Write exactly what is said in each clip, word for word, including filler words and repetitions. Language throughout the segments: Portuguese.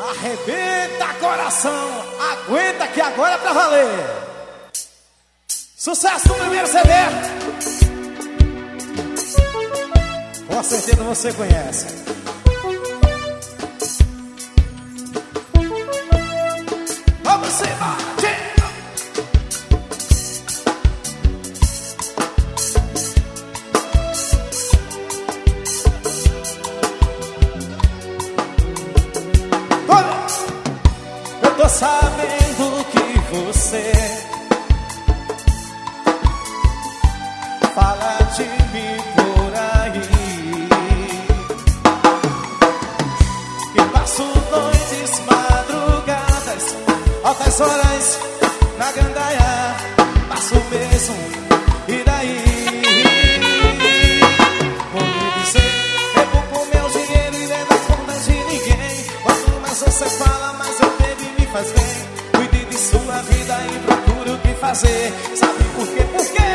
Arrebenta coração, aguenta que agora é pra valer. Sucesso do primeiro C D. Com certeza você conhece. Vamos embora. Eu tô sabendo que você fala de mim por aí, e passo noites, madrugadas, altas horas na gandaia. Passo mesmo, e daí? Vou me dizer, eu vou com meu dinheiro e nem dá conta de ninguém. Quanto mais você fala, mais eu tenho e me faz bem. Cuide de sua vida e procure o que fazer. Sabe por quê? Por quê?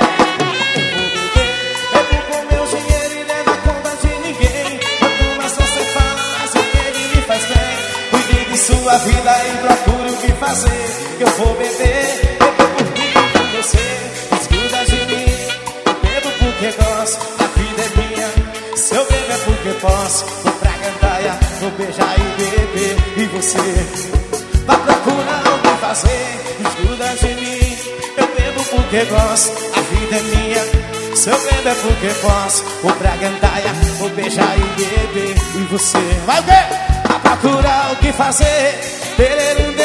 Sua vida e procure o que fazer. Eu vou beber, beber por mim, por você. Escuta de mim, eu bebo porque gosto. A vida é minha, se eu beber é porque posso. Vou pra gandaia, vou beijar e beber. E você vai procurar o que fazer. Escuta de mim, eu bebo porque gosto. A vida é minha, se eu beber é porque posso. Vou pra gandaia, vou beijar e beber. E você vai ver, a procurar o que fazer.